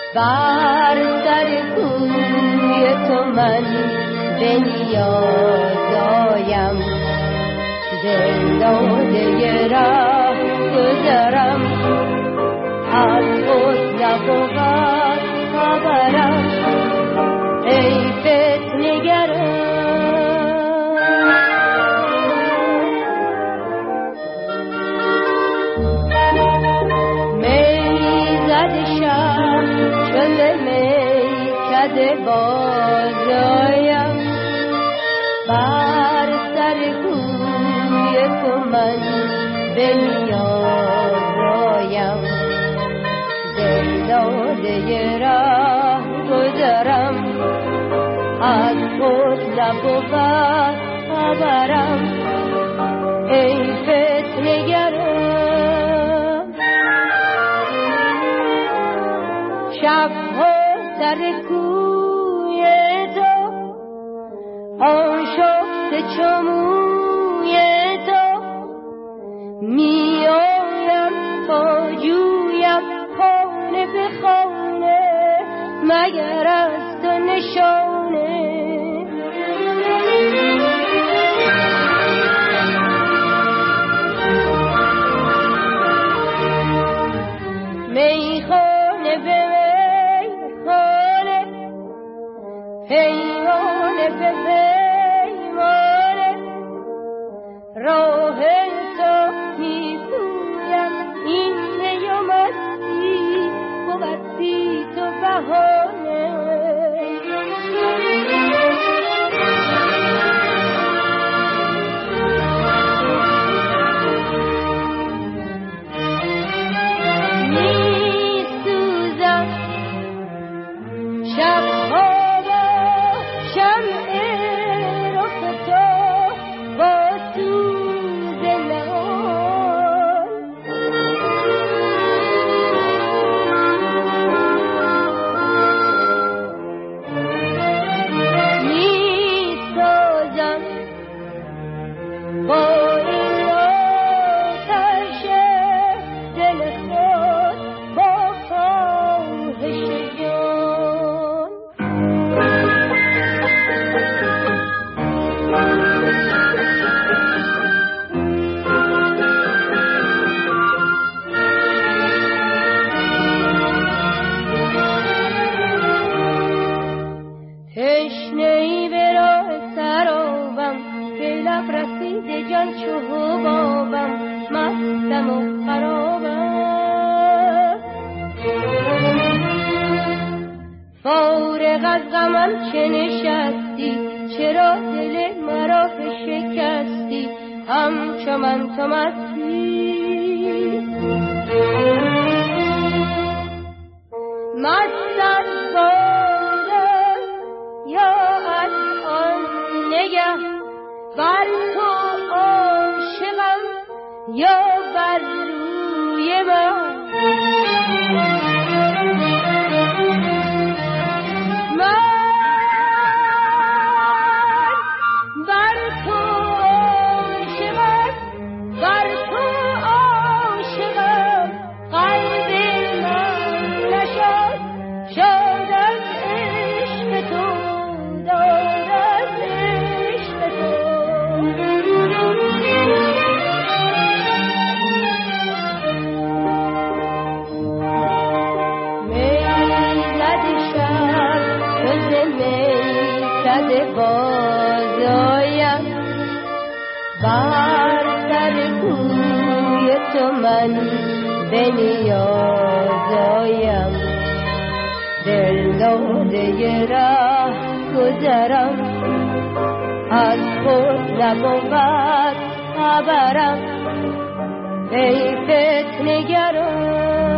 بر سر کوی تو من به نیاز آیم، دل داده راه گذرم، از خود نبود خبرم، ای فتنه‌گرم. میکده بازایم، بر سر کوی تو من به نیاز آیم، دل داده راه گذرم، از خود نبود خبرم، ای فتنه‌گرم. شب‌ها در کوی تو آشفته چموی تو، می آیم تا جویم خانه به خانه، مگر از تو نشانه. میخانه به پیمانه به پیمانه، راه تو می‌پویم، این نیامدی بود بی تو بهانه. می‌سوزم شب‌ها تشنه‌ای به راه سرابم، که لب رسیده جان چو حبابم، مستم و خرابم. فارغ از غمم چه نشستی، چرا دل مرا شکستی، همچو من تو مستی. مست از یا از آن نگه، بر تو عاشقم یا بر روی من. من بر تو عاشقم، بر تو عاشقم، قلب من نشد شاد از عشق تو. بازایم، بر سر کوی تو من به نیاز آیم، دل داده راه گذرم، از خود نبود خبرم، ای فتنه‌گرم.